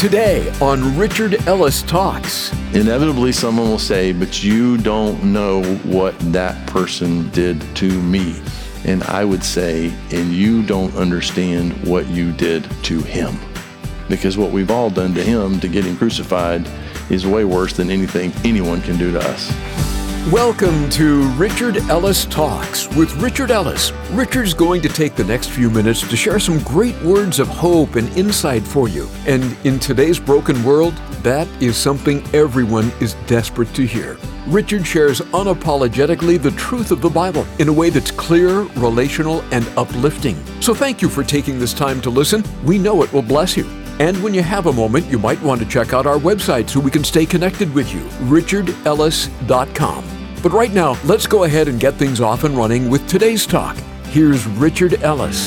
Today on Richard Ellis Talks. Inevitably, someone will say, but you don't know what that person did to me. And I would say, and you don't understand what you did to him. Because what we've all done to him to get him crucified is way worse than anything anyone can do to us. Welcome to Richard Ellis Talks with Richard Ellis. Richard's going to take the next few minutes to share some great words of hope and insight for you. And in today's broken world, that is something everyone is desperate to hear. Richard shares unapologetically the truth of the Bible in a way that's clear, relational, and uplifting. So thank you for taking this time to listen. We know it will bless you. And when you have a moment, you might want to check out our website so we can stay connected with you, richardellis.com. But right now, let's go ahead and get things off and running with today's talk. Here's Richard Ellis.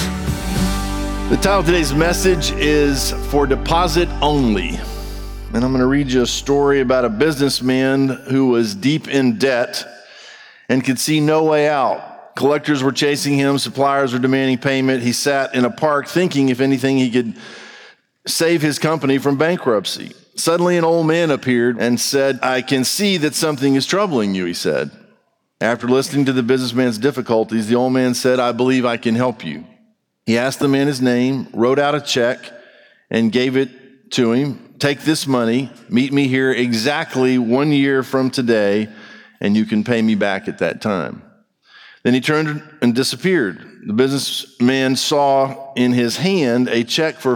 The title of today's message is For Deposit Only. And I'm going to read you a story about a businessman who was deep in debt and could see no way out. Collectors were chasing him, suppliers were demanding payment. He sat in a park thinking, if anything, he could save his company from bankruptcy. Suddenly an old man appeared and said, I can see that something is troubling you, he said. After listening to the businessman's difficulties, the old man said, I believe I can help you. He asked the man his name, wrote out a check, and gave it to him. Take this money, meet me here exactly 1 year from today, and you can pay me back at that time. Then he turned and disappeared. The businessman saw in his hand a check for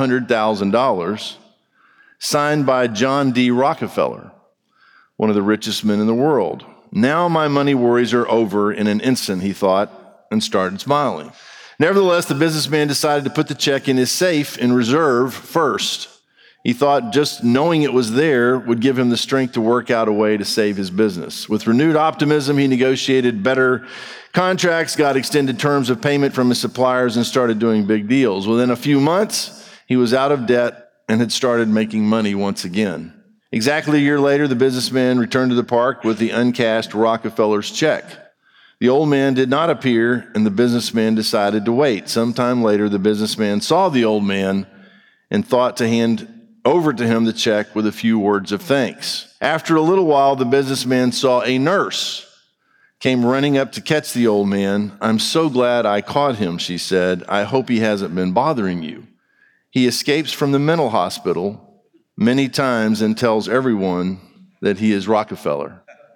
$500,000 signed by John D. Rockefeller, one of the richest men in the world. Now my money worries are over in an instant, he thought, and started smiling. Nevertheless, the businessman decided to put the check in his safe in reserve first. He thought just knowing it was there would give him the strength to work out a way to save his business. With renewed optimism, he negotiated better contracts, got extended terms of payment from his suppliers, and started doing big deals. Within a few months, he was out of debt and had started making money once again. Exactly a year later, the businessman returned to the park with the uncashed Rockefeller's check. The old man did not appear, and the businessman decided to wait. Sometime later, the businessman saw the old man and thought to hand over to him the check with a few words of thanks. After a little while, the businessman saw a nurse came running up to catch the old man. I'm so glad I caught him, she said. I hope he hasn't been bothering you. He escapes from the mental hospital many times and tells everyone that he is Rockefeller.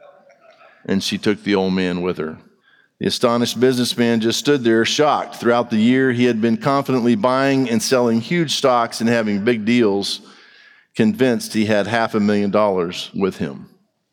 And she took the old man with her. The astonished businessman just stood there shocked. Throughout the year, he had been confidently buying and selling huge stocks and having big deals, convinced he had $500,000 with him.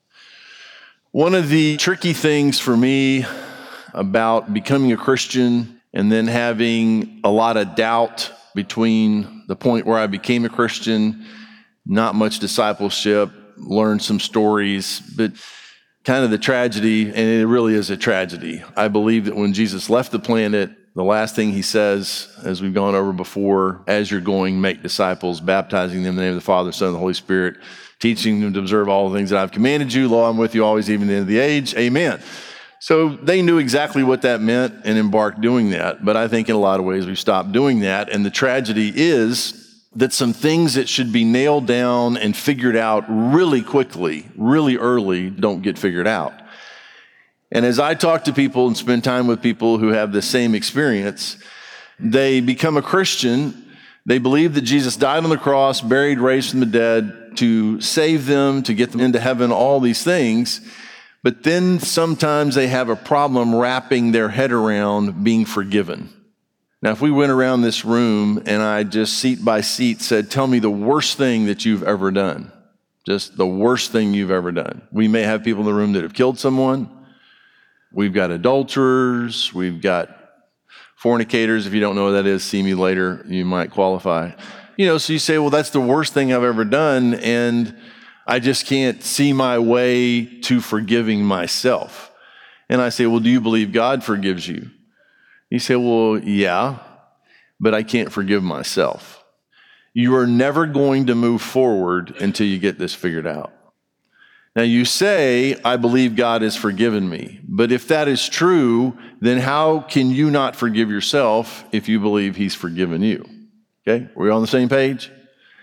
One of the tricky things for me about becoming a Christian and then having a lot of doubt between the point where I became a Christian, not much discipleship, learned some stories, but kind of the tragedy, and it really is a tragedy. I believe that when Jesus left the planet, the last thing he says, as we've gone over before, as you're going, make disciples, baptizing them in the name of the Father, Son, and the Holy Spirit, teaching them to observe all the things that I've commanded you. Lo, I'm with you always, even to the end of the age. Amen. So they knew exactly what that meant and embarked doing that. But I think in a lot of ways we've stopped doing that. And the tragedy is that some things that should be nailed down and figured out really quickly, really early, don't get figured out. And as I talk to people and spend time with people who have the same experience, they become a Christian. They believe that Jesus died on the cross, buried, raised from the dead to save them, to get them into heaven, all these things. But then sometimes they have a problem wrapping their head around being forgiven. Now, if we went around this room and I just seat by seat said, tell me the worst thing that you've ever done, just the worst thing you've ever done. We may have people in the room that have killed someone. We've got adulterers. We've got fornicators. If you don't know what that is, see me later. You might qualify. So you say, well, that's the worst thing I've ever done. And I just can't see my way to forgiving myself. And I say, well, do you believe God forgives you? You say, well, yeah, but I can't forgive myself. You are never going to move forward until you get this figured out. Now you say, I believe God has forgiven me. But if that is true, then how can you not forgive yourself if you believe he's forgiven you? Okay, are we on the same page?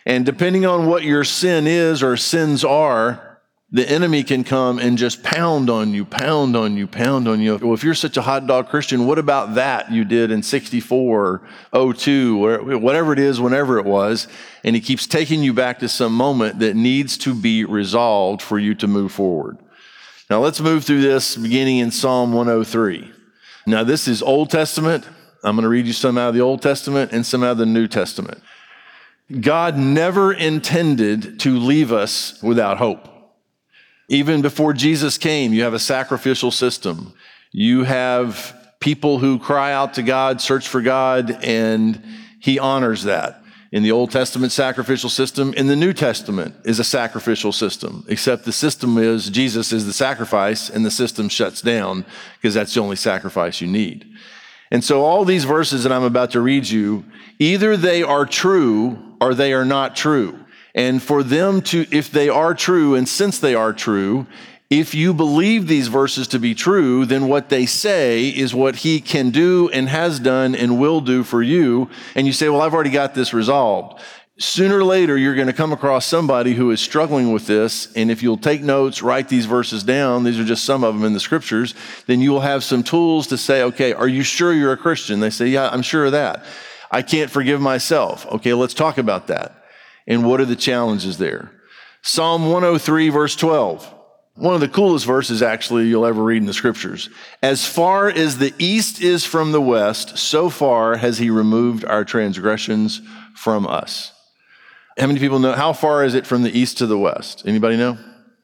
And depending on what your sin is or sins are, the enemy can come and just pound on you, pound on you, pound on you. Well, if you're such a hot dog Christian, what about that you did in 64, 02, or whatever it is, whenever it was? And he keeps taking you back to some moment that needs to be resolved for you to move forward. Now let's move through this beginning in Psalm 103. Now this is Old Testament. I'm going to read you some out of the Old Testament and some out of the New Testament. God never intended to leave us without hope. Even before Jesus came, you have a sacrificial system. You have people who cry out to God, search for God, and he honors that. In the Old Testament sacrificial system, in the New Testament is a sacrificial system, except the system is Jesus is the sacrifice and the system shuts down because that's the only sacrifice you need. And so all these verses that I'm about to read you, either they are true or they are not true. And for them to, if they are true, and since they are true, if you believe these verses to be true, then what they say is what he can do and has done and will do for you. And you say, well, I've already got this resolved. Sooner or later, you're going to come across somebody who is struggling with this. And if you'll take notes, write these verses down, these are just some of them in the scriptures, then you will have some tools to say, okay, are you sure you're a Christian? They say, yeah, I'm sure of that. I can't forgive myself. Okay, let's talk about that. And what are the challenges there? Psalm 103, verse 12. One of the coolest verses, actually, you'll ever read in the scriptures. As far as the east is from the west, so far has he removed our transgressions from us. How many people know? How far is it from the east to the west? Anybody know?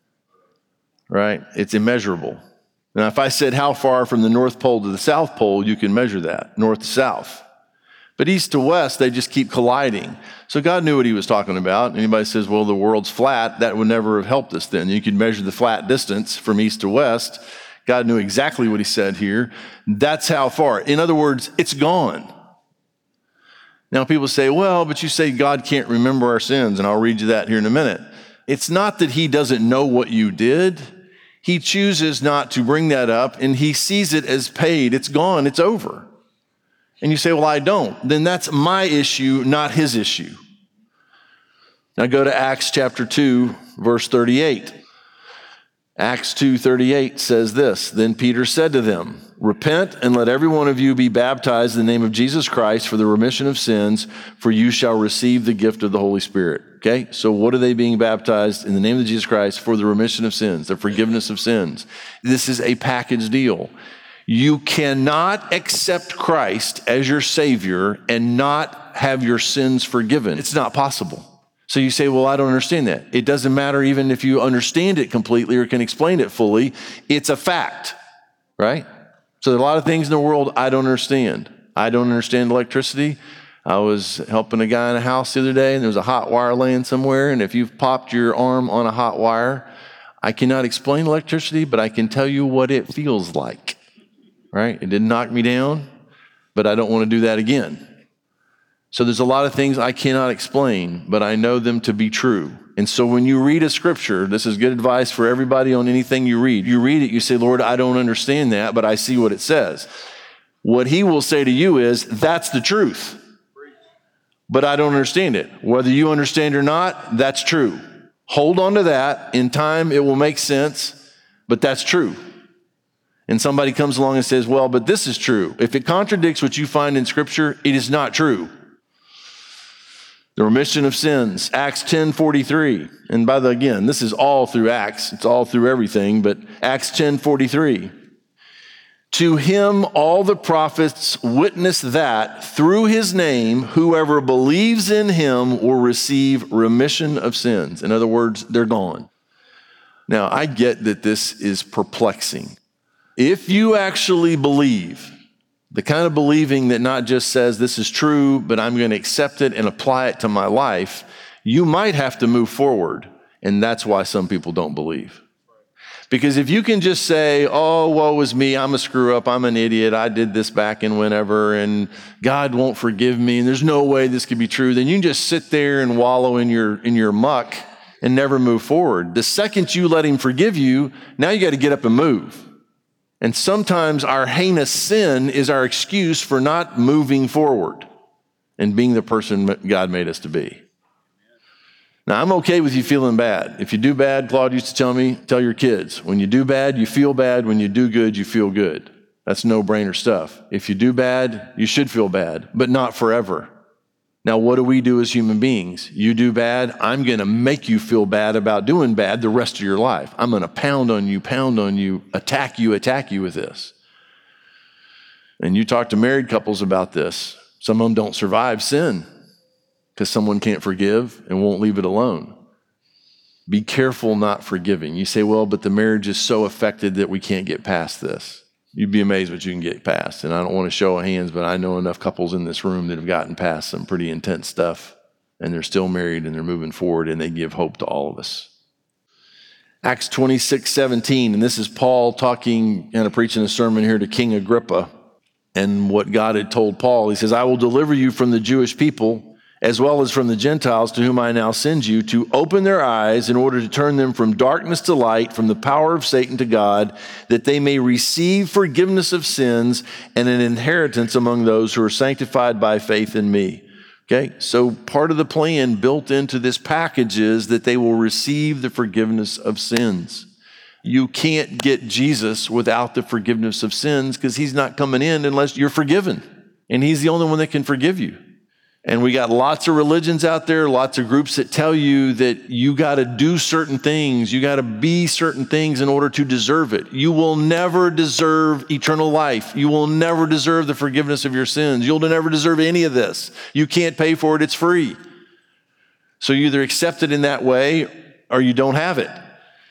Right? It's immeasurable. Now, if I said how far from the North Pole to the South Pole, you can measure that, north to south. But east to west, they just keep colliding. So God knew what he was talking about. Anybody says, well, the world's flat, that would never have helped us then. You could measure the flat distance from east to west. God knew exactly what he said here. That's how far. In other words, it's gone. Now people say, well, but you say God can't remember our sins, and I'll read you that here in a minute. It's not that he doesn't know what you did. He chooses not to bring that up, and he sees it as paid. It's gone. It's over. And you say, well, I don't. Then that's my issue, not his issue. Now go to Acts chapter 2, verse 38. Acts 2:38 says this, then Peter said to them, repent and let every one of you be baptized in the name of Jesus Christ for the remission of sins, for you shall receive the gift of the Holy Spirit. Okay, so what are they being baptized in the name of Jesus Christ for the remission of sins, the forgiveness of sins? This is a package deal. You cannot accept Christ as your Savior and not have your sins forgiven. It's not possible. So you say, well, I don't understand that. It doesn't matter even if you understand it completely or can explain it fully. It's a fact, right? So there are a lot of things in the world I don't understand. I don't understand electricity. I was helping a guy in a house the other day, and there was a hot wire laying somewhere, and if you've popped your arm on a hot wire, I cannot explain electricity, but I can tell you what it feels like. Right? It didn't knock me down, but I don't want to do that again. So there's a lot of things I cannot explain, but I know them to be true. And so when you read a scripture, this is good advice for everybody on anything you read. You read it, you say, Lord, I don't understand that, but I see what it says. What he will say to you is, that's the truth, but I don't understand it. Whether you understand or not, that's true. Hold on to that. In time, it will make sense, but that's true. And somebody comes along and says, well, but this is true. If it contradicts what you find in Scripture, it is not true. The remission of sins, Acts 10:43. And again, this is all through Acts. It's all through everything, but Acts 10:43. To him all the prophets witness that through his name, whoever believes in him will receive remission of sins. In other words, they're gone. Now, I get that this is perplexing. If you actually believe, the kind of believing that not just says this is true, but I'm going to accept it and apply it to my life, you might have to move forward. And that's why some people don't believe. Because if you can just say, oh, woe is me, I'm a screw up, I'm an idiot, I did this back in whenever, and God won't forgive me, and there's no way this could be true, then you can just sit there and wallow in your muck and never move forward. The second you let him forgive you, now you got to get up and move. And sometimes our heinous sin is our excuse for not moving forward and being the person God made us to be. Now, I'm okay with you feeling bad. If you do bad, Claude used to tell your kids, when you do bad, you feel bad. When you do good, you feel good. That's no-brainer stuff. If you do bad, you should feel bad, but not forever. Now, what do we do as human beings? You do bad, I'm going to make you feel bad about doing bad the rest of your life. I'm going to pound on you, attack you with this. And you talk to married couples about this. Some of them don't survive sin because someone can't forgive and won't leave it alone. Be careful not forgiving. You say, well, but the marriage is so affected that we can't get past this. You'd be amazed what you can get past. And I don't want to show of hands, but I know enough couples in this room that have gotten past some pretty intense stuff, and they're still married and they're moving forward, and they give hope to all of us. Acts 26:17, and this is Paul talking, kind of preaching a sermon here to King Agrippa, and what God had told Paul. He says, I will deliver you from the Jewish people, as well as from the Gentiles to whom I now send you, to open their eyes in order to turn them from darkness to light, from the power of Satan to God, that they may receive forgiveness of sins and an inheritance among those who are sanctified by faith in me. Okay, so part of the plan built into this package is that they will receive the forgiveness of sins. You can't get Jesus without the forgiveness of sins because he's not coming in unless you're forgiven. And he's the only one that can forgive you. And we got lots of religions out there, lots of groups that tell you that you got to do certain things, you got to be certain things in order to deserve it. You will never deserve eternal life. You will never deserve the forgiveness of your sins. You'll never deserve any of this. You can't pay for it. It's free. So you either accept it in that way or you don't have it.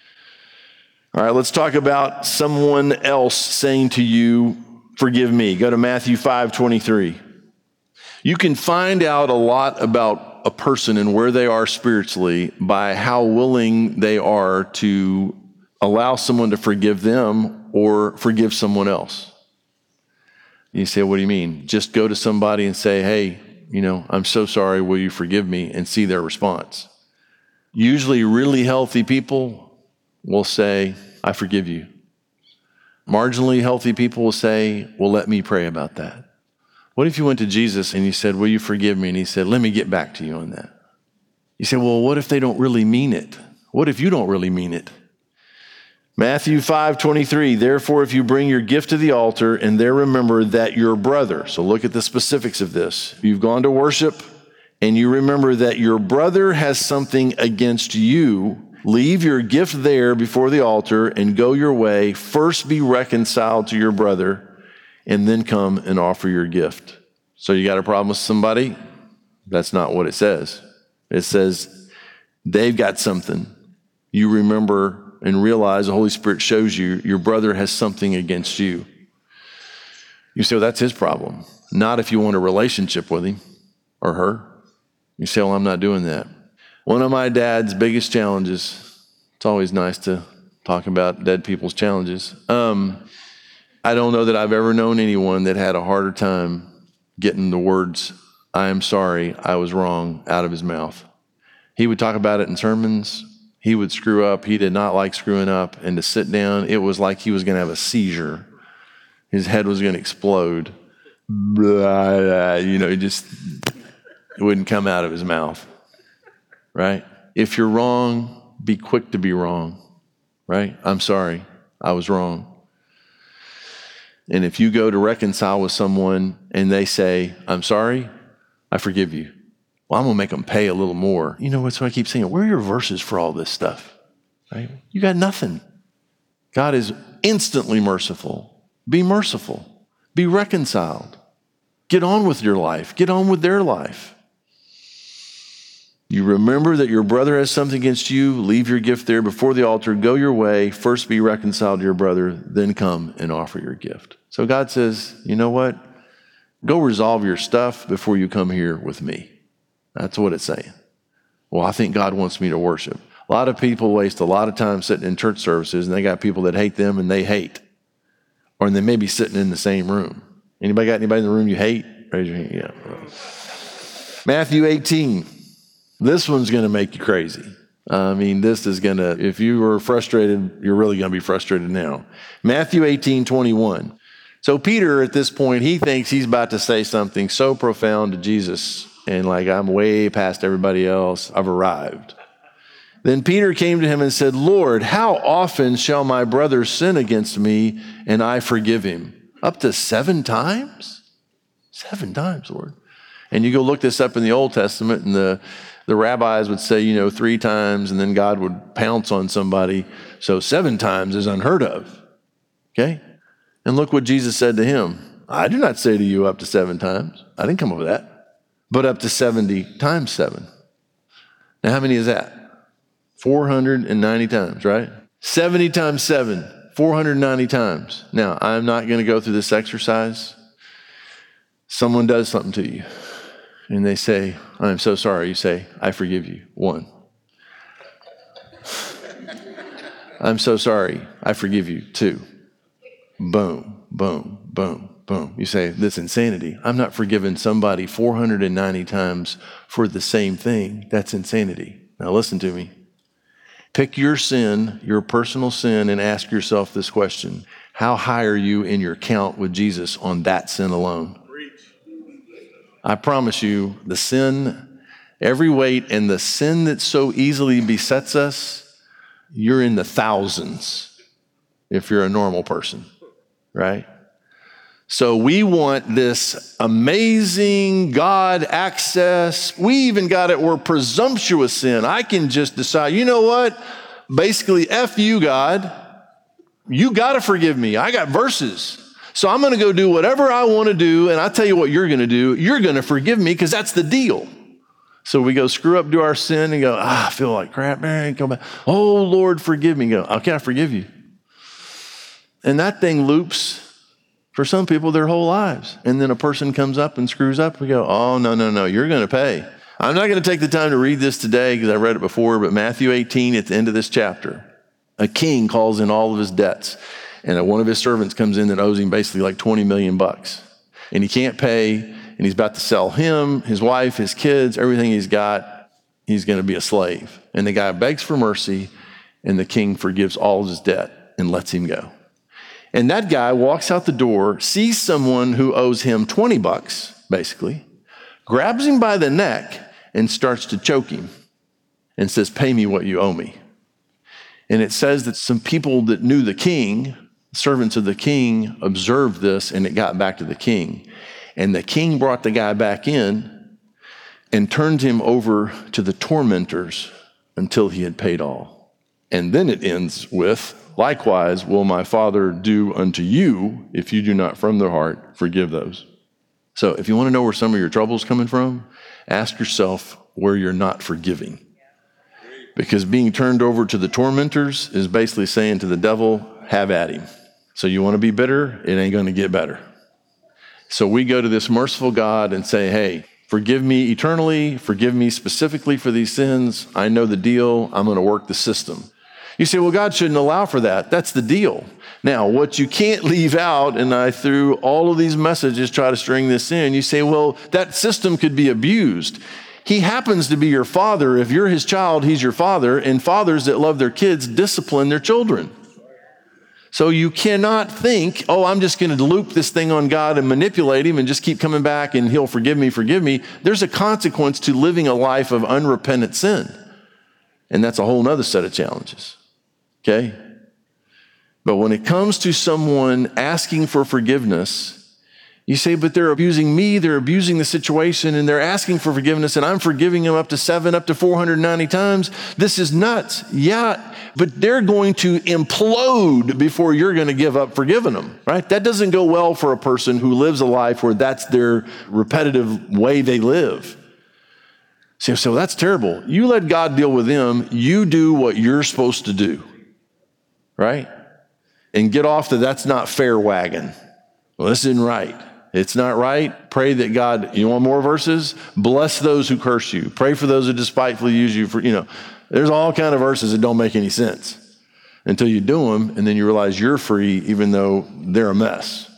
All right, let's talk about someone else saying to you, forgive me. Go to Matthew 5:23. You can find out a lot about a person and where they are spiritually by how willing they are to allow someone to forgive them or forgive someone else. You say, what do you mean? Just go to somebody and say, hey, I'm so sorry, will you forgive me? And see their response. Usually really healthy people will say, I forgive you. Marginally healthy people will say, well, let me pray about that. What if you went to Jesus and you said, will you forgive me? And he said, let me get back to you on that. You say, well, what if they don't really mean it? What if you don't really mean it? Matthew 5:23, therefore, if you bring your gift to the altar and there remember that your brother, so look at the specifics of this. You've gone to worship and you remember that your brother has something against you, leave your gift there before the altar and go your way. First be reconciled to your brother, and then come and offer your gift. So you got a problem with somebody? That's not what it says. It says they've got something. You remember and realize the Holy Spirit shows you your brother has something against you. You say, well, that's his problem. Not if you want a relationship with him or her. You say, well, I'm not doing that. One of my dad's biggest challenges, it's always nice to talk about dead people's challenges. I don't know that I've ever known anyone that had a harder time getting the words, I am sorry, I was wrong, out of his mouth. He would talk about it in sermons. He would screw up. He did not like screwing up. And to sit down, it was like he was going to have a seizure. His head was going to explode. It wouldn't come out of his mouth, right? If you're wrong, be quick to be wrong, right? I'm sorry, I was wrong. And if you go to reconcile with someone and they say, I'm sorry, I forgive you. Well, I'm going to make them pay a little more. That's what I keep saying. Where are your verses for all this stuff? Right? You got nothing. God is instantly merciful. Be merciful. Be reconciled. Get on with your life. Get on with their life. You remember that your brother has something against you. Leave your gift there before the altar. Go your way. First be reconciled to your brother. Then come and offer your gift. So God says, you know what? Go resolve your stuff before you come here with me. That's what it's saying. Well, I think God wants me to worship. A lot of people waste a lot of time sitting in church services, and they got people that hate them and they hate. Or they may be sitting in the same room. Anybody in the room you hate? Raise your hand. Yeah. Matthew 18. This one's going to make you crazy. This is going to, if you were frustrated, you're really going to be frustrated now. Matthew 18:21. So Peter, at this point, he thinks he's about to say something so profound to Jesus. And I'm way past everybody else. I've arrived. Then Peter came to him and said, Lord, how often shall my brother sin against me and I forgive him? Up to 7 times? 7 times, Lord. And you go look this up in the Old Testament, and the rabbis would say, 3 times, and then God would pounce on somebody. So 7 times is unheard of. Okay? And look what Jesus said to him. I do not say to you up to 7 times. I didn't come up with that. But up to 70 times 7. Now, how many is that? 490 times, right? 70 times 7, 490 times. Now, I'm not going to go through this exercise. Someone does something to you, and they say, I'm so sorry. You say, I forgive you. 1. I'm so sorry. I forgive you. 2. Boom, boom, boom, boom. You say, that's insanity. I'm not forgiving somebody 490 times for the same thing. That's insanity. Now, listen to me. Pick your sin, your personal sin, and ask yourself this question. How high are you in your count with Jesus on that sin alone? I promise you, the sin, every weight, and the sin that so easily besets us, you're in the thousands if you're a normal person, right? So we want this amazing God access. We even got it where presumptuous sin. I can just decide, you know what? Basically, F you, God. You got to forgive me. I got verses. So I'm going to go do whatever I want to do, and I'll tell you what you're going to do. You're going to forgive me because that's the deal. So we go screw up, do our sin, and go, I feel like crap, man, come back. Oh, Lord, forgive me. Go, okay, I forgive you. And that thing loops for some people their whole lives. And then a person comes up and screws up. We go, oh, no, you're going to pay. I'm not going to take the time to read this today because I read it before, but Matthew 18 at the end of this chapter, a king calls in all of his debts. And one of his servants comes in that owes him basically like $20 million. And he can't pay, and he's about to sell him, his wife, his kids, everything he's got. He's going to be a slave. And the guy begs for mercy, and the king forgives all of his debt and lets him go. And that guy walks out the door, sees someone who owes him $20, basically, grabs him by the neck and starts to choke him and says, pay me what you owe me. And it says that some people that knew the king, servants of the king, observed this, and it got back to the king. And the king brought the guy back in and turned him over to the tormentors until he had paid all. And then it ends with, likewise will my Father do unto you if you do not from their heart forgive those. So if you want to know where some of your trouble's coming from, ask yourself where you're not forgiving. Because being turned over to the tormentors is basically saying to the devil, have at him. So you want to be bitter? It ain't going to get better. So we go to this merciful God and say, hey, forgive me eternally, forgive me specifically for these sins. I know the deal. I'm going to work the system. You say, well, God shouldn't allow for that. That's the deal. Now, what you can't leave out, and I through all of these messages try to string this in, you say, well, that system could be abused. He happens to be your father. If you're his child, he's your father, and fathers that love their kids discipline their children. So you cannot think, oh, I'm just going to loop this thing on God and manipulate him and just keep coming back and he'll forgive me. There's a consequence to living a life of unrepentant sin. And that's a whole nother set of challenges. Okay? But when it comes to someone asking for forgiveness, you say, but they're abusing me, they're abusing the situation, and they're asking for forgiveness, and I'm forgiving them up to 490 times. This is nuts. Yeah, but they're going to implode before you're going to give up forgiving them, right? That doesn't go well for a person who lives a life where that's their repetitive way they live. So that's terrible. You let God deal with them. You do what you're supposed to do, right? And get off the that's not fair wagon. Well, this isn't right. It's not right. Pray that God, you want more verses? Bless those who curse you. Pray for those who despitefully use you for, there's all kind of verses that don't make any sense until you do them, and then you realize you're free even though they're a mess.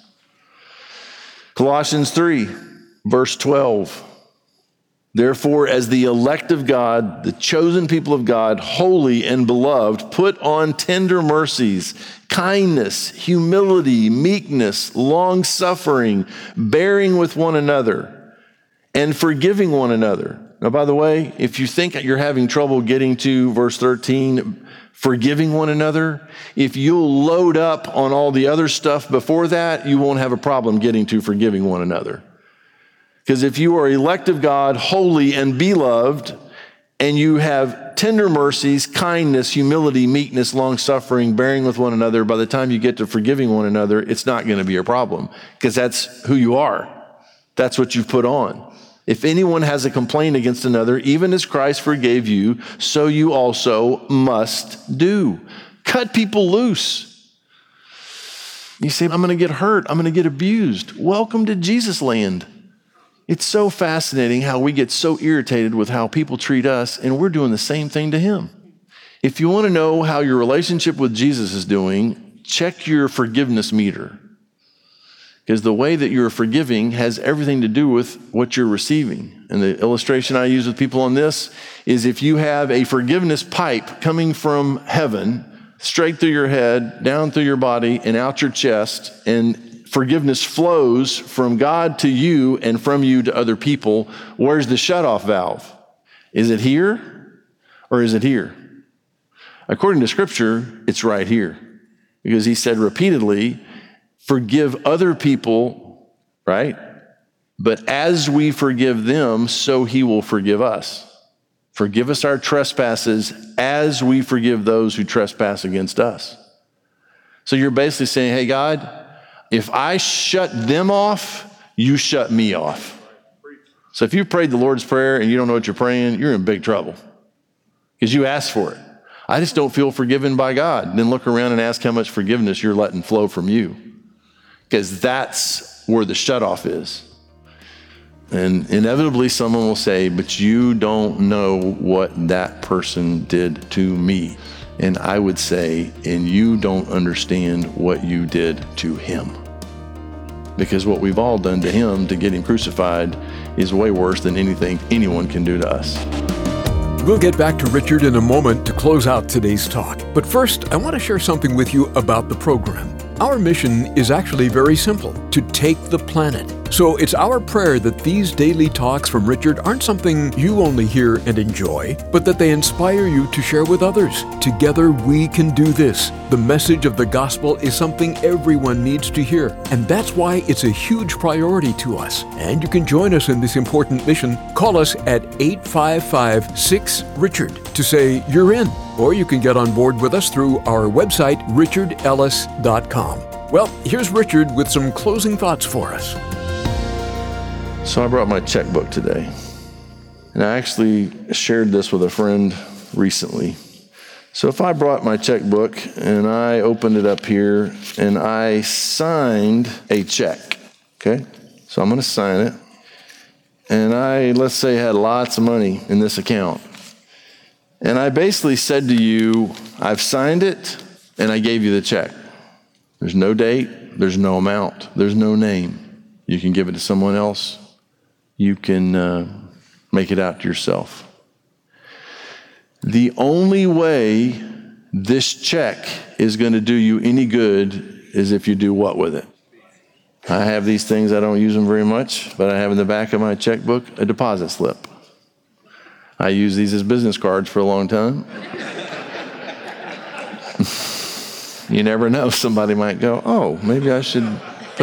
Colossians 3, verse 12. Therefore, as the elect of God, the chosen people of God, holy and beloved, put on tender mercies, kindness, humility, meekness, long-suffering, bearing with one another, and forgiving one another. Now, by the way, if you think you're having trouble getting to verse 13, forgiving one another, if you'll load up on all the other stuff before that, you won't have a problem getting to forgiving one another. Because if you are elect of God, holy and beloved, and you have tender mercies, kindness, humility, meekness, long-suffering, bearing with one another, by the time you get to forgiving one another, it's not going to be a problem because that's who you are. That's what you've put on. If anyone has a complaint against another, even as Christ forgave you, so you also must do. Cut people loose. You say, I'm going to get hurt. I'm going to get abused. Welcome to Jesus land. It's so fascinating how we get so irritated with how people treat us, and we're doing the same thing to him. If you want to know how your relationship with Jesus is doing, check your forgiveness meter. Because the way that you're forgiving has everything to do with what you're receiving. And the illustration I use with people on this is if you have a forgiveness pipe coming from heaven, straight through your head, down through your body, and out your chest, and forgiveness flows from God to you and from you to other people, where's the shutoff valve? Is it here or is it here? According to Scripture, it's right here. Because he said repeatedly, forgive other people, right? But as we forgive them, so he will forgive us. Forgive us our trespasses as we forgive those who trespass against us. So you're basically saying, hey, God, if I shut them off, you shut me off. So if you prayed the Lord's Prayer and you don't know what you're praying, you're in big trouble because you asked for it. I just don't feel forgiven by God. Then look around and ask how much forgiveness you're letting flow from you, because that's where the shutoff is. And inevitably someone will say, but you don't know what that person did to me. And I would say, and you don't understand what you did to him. Because what we've all done to him to get him crucified is way worse than anything anyone can do to us. We'll get back to Richard in a moment to close out today's talk. But first, I want to share something with you about the program. Our mission is actually very simple: to take the planet. So it's our prayer that these daily talks from Richard aren't something you only hear and enjoy, but that they inspire you to share with others. Together we can do this. The message of the gospel is something everyone needs to hear, and that's why it's a huge priority to us. And you can join us in this important mission. Call us at 855-6-RICHARD to say you're in, or you can get on board with us through our website, richardellis.com. Well, here's Richard with some closing thoughts for us. So I brought my checkbook today, and I actually shared this with a friend recently. So if I brought my checkbook and I opened it up here and I signed a check, okay? So I'm going to sign it. And I, let's say, had lots of money in this account. And I basically said to you, I've signed it and I gave you the check. There's no date, there's no amount, there's no name. You can give it to someone else. You can make it out to yourself. The only way this check is going to do you any good is if you do what with it? I have these things, I don't use them very much, but I have in the back of my checkbook a deposit slip. I use these as business cards for a long time. You never know, somebody might go, oh, maybe I should put...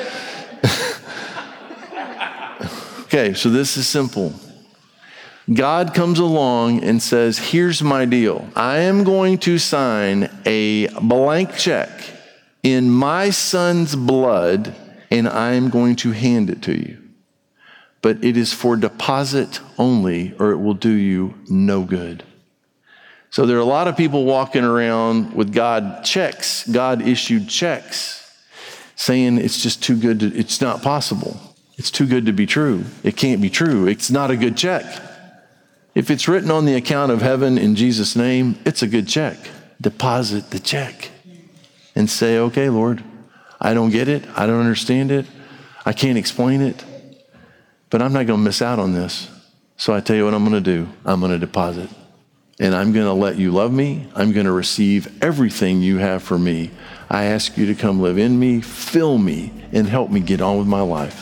Okay, so this is simple. God comes along and says, here's my deal. I am going to sign a blank check in my son's blood, and I am going to hand it to you. But it is for deposit only, or it will do you no good. So there are a lot of people walking around with God-issued checks, saying it's just too good it's not possible. It's too good to be true. It can't be true. It's not a good check. If it's written on the account of heaven in Jesus' name, it's a good check. Deposit the check and say, okay, Lord, I don't get it. I don't understand it. I can't explain it, but I'm not going to miss out on this. So I tell you what I'm going to do. I'm going to deposit, and I'm going to let you love me. I'm going to receive everything you have for me. I ask you to come live in me, fill me, and help me get on with my life.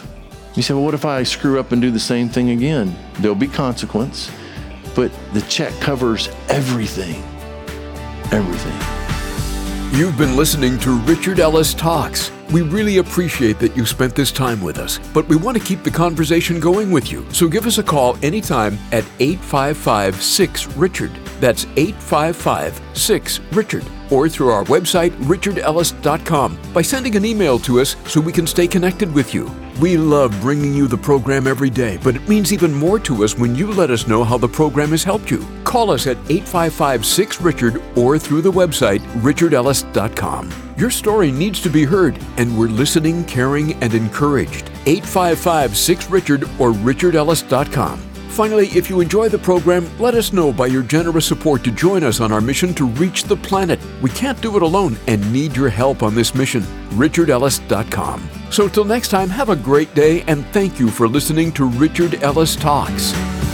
You say, well, what if I screw up and do the same thing again? There'll be consequence, but the check covers everything. Everything. You've been listening to Richard Ellis Talks. We really appreciate that you spent this time with us, but we want to keep the conversation going with you. So give us a call anytime at 855-6-RICHARD. That's 855-6-RICHARD. Or through our website, richardellis.com, by sending an email to us so we can stay connected with you. We love bringing you the program every day, but it means even more to us when you let us know how the program has helped you. Call us at 855-6-RICHARD or through the website, richardellis.com. Your story needs to be heard, and we're listening, caring, and encouraged. 855-6-RICHARD or richardellis.com. Finally, if you enjoy the program, let us know by your generous support to join us on our mission to reach the planet. We can't do it alone and need your help on this mission. richardellis.com. So till next time, have a great day, and thank you for listening to Richard Ellis Talks.